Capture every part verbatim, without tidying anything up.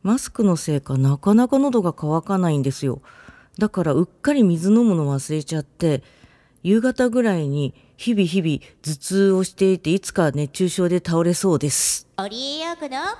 マスクのせいかなかなか喉が渇かないんですよ。だからうっかり水飲むの忘れちゃって、夕方ぐらいに日々日々頭痛をしていて、いつか熱中症で倒れそうです。 オリエヨーコのボイスデリバ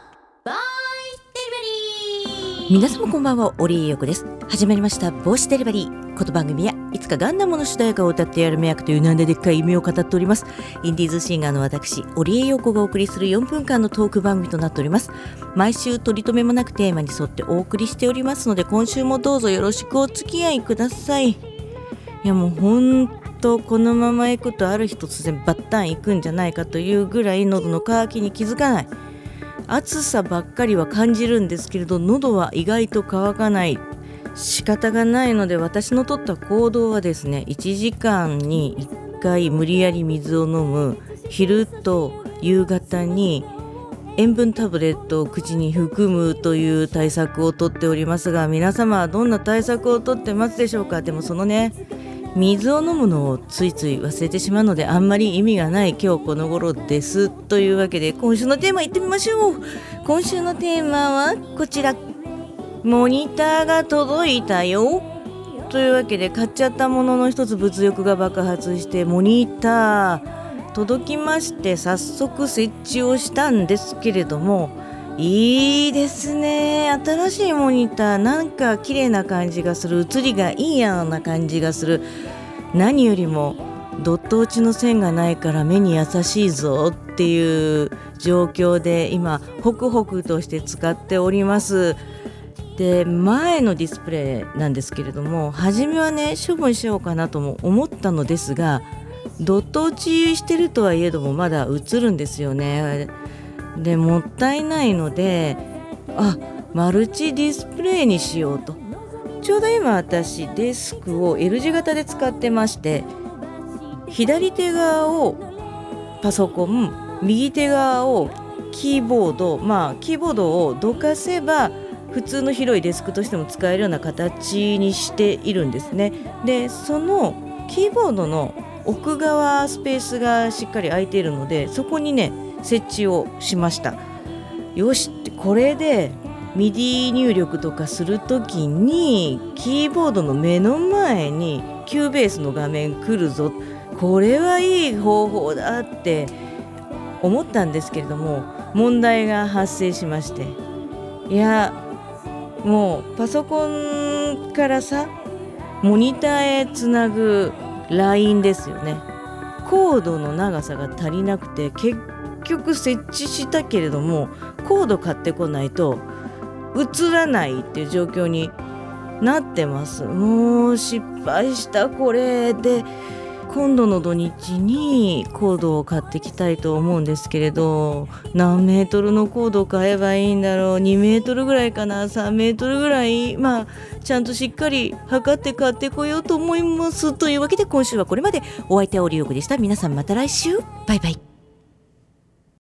リー。 皆様こんばんは、オリエヨーコです。始まりましたボイスデリバリー。この番組はいつかガンダムの主題歌を歌ってやる迷惑というなんででっかい夢を語っております。インディーズシンガーの私オリエヨーコがお送りするよんぷんかんのトーク番組となっております。毎週取り留めもなくテーマに沿ってお送りしておりますので、今週もどうぞよろしくお付き合いください。いやもうほんとこのまま行くとある日突然バッタン行くんじゃないかというぐらい喉の渇きに気づかない。暑さばっかりは感じるんですけれど、喉は意外と渇かない。仕方がないので、私の取った行動はですね、いちじかんにいっかい無理やり水を飲む、昼と夕方に塩分タブレットを口に含むという対策をとっておりますが、皆様はどんな対策をとってますでしょうか。でもそのね、水を飲むのをついつい忘れてしまうので、あんまり意味がない今日この頃ですというわけで、今週のテーマいってみましょう。今週のテーマはこちら。モニターが届いたよというわけで、買っちゃったものの一つ物欲が爆発して、モニター届きまして、早速設置をしたんですけれども、いいですね。新しいモニター、なんか綺麗な感じがする。映りがいいような感じがする。何よりもドット落ちの線がないから目に優しいぞっていう状況で、今ホクホクとして使っております。で、前のディスプレイなんですけれども、初めはね処分しようかなとも思ったのですが、ドット落ちしてるとはいえどもまだ映るんですよね。でもったいないので、あ、マルチディスプレイにしようと。ちょうど今私デスクを L 字型で使ってまして、左手側をパソコン、右手側をキーボード、まあキーボードをどかせば普通の広いデスクとしても使えるような形にしているんですね。で、そのキーボードの奥側スペースがしっかり空いているので、そこにね設置をしました。よしって、これでミディ入力とかするときにキーボードの目の前にキューベースの画面来るぞ、これはいい方法だって思ったんですけれども、問題が発生しまして、いやもうパソコンからさ、モニターへつなぐラインですよね。コードの長さが足りなくて、結局設置したけれどもコード買ってこないと映らないっていう状況になってます。もう失敗した。これで今度の土日にコードを買ってきたいと思うんですけれど、何メートルのコードを買えばいいんだろう。にメートルぐらいかな、さんメートルぐらい、まあちゃんとしっかり測って買ってこようと思います。というわけで今週はこれまで。お相手はオリオコでした。皆さんまた来週、バイバイ。